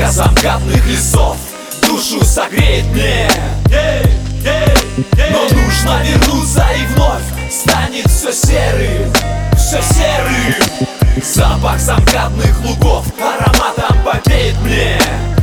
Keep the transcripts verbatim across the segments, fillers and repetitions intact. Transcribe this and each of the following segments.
Сказка замкатных лесов душу согреет мне, но нужно вернуться и вновь станет все серым, все серым. Запах замкатных лугов ароматом повеет мне,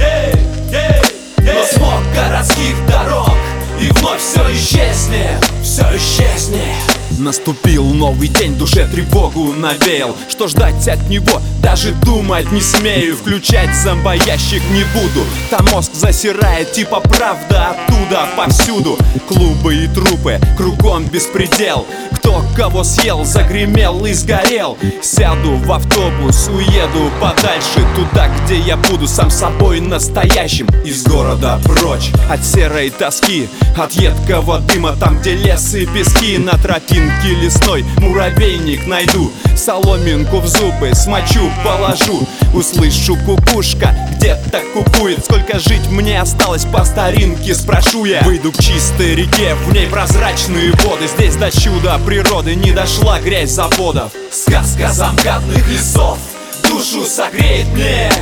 но смог городских дорог и вновь все исчезнет, все исчезнет. Наступил новый день, душе тревогу навеял. Что ждать от него, даже думать не смею. Включать зомбоящик не буду, там мозг засирает, типа правда оттуда повсюду. Клубы и трупы, кругом беспредел. Кто кого съел, загремел и сгорел. Сяду в автобус, уеду подальше, туда, где я буду сам собой настоящим. Из города прочь, от серой тоски, от едкого дыма, там, где лес и пески. На тропинке лесной муравейник найду, соломинку в зубы смочу, положу. Услышу, кукушка где-то кукует. Сколько жить мне осталось, по старинке спрошу я. Выйду к чистой реке, в ней прозрачные воды. Здесь до чуда природы не дошла грязь заводов. Сказка замкатных лесов душу согреет мне,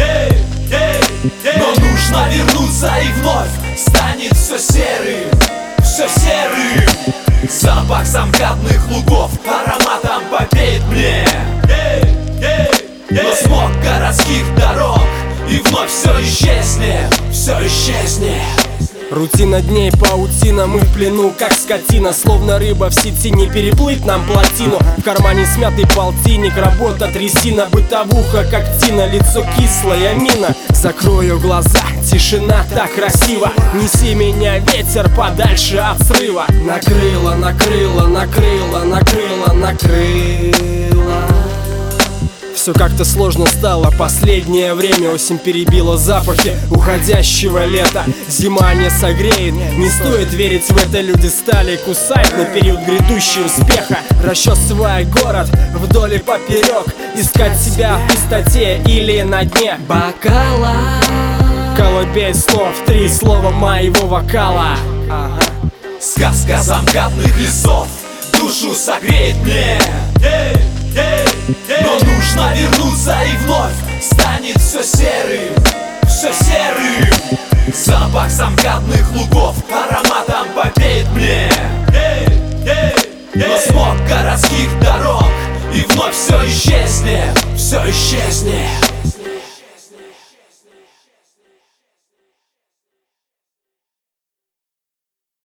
но нужно вернуться и вновь станет все серым, все серым. Запах замкатных лугов ароматом повеет мне, но смог городских дорог и вновь все исчезнет, все исчезнет. Рутина дней, паутина, мы в плену, как скотина. Словно рыба в сети, не переплыть нам плотину. В кармане смятый полтинник, работа трясина. Бытовуха, как тина, лицо кислая мина. Закрою глаза, тишина так красиво. Неси меня, ветер, подальше от срыва. Накрыло, накрыло, накрыло, накрыло, накрыло. Все как-то сложно стало последнее время. Осень перебила запахи уходящего лета. Зима не согреет, не стоит верить в это. Люди стали кусать на период грядущего успеха. Расчесывая город вдоль и поперек, искать себя в пустоте или на дне бокала. Колыбель слов, три слова моего вокала. Ага. Сказка замкатных лесов душу согреет мне, но нужно вернуться и вновь станет все серым, все серым. Запах замкатных лугов ароматом повеет мне, но смог городских дорог и вновь все исчезнет, все исчезнет.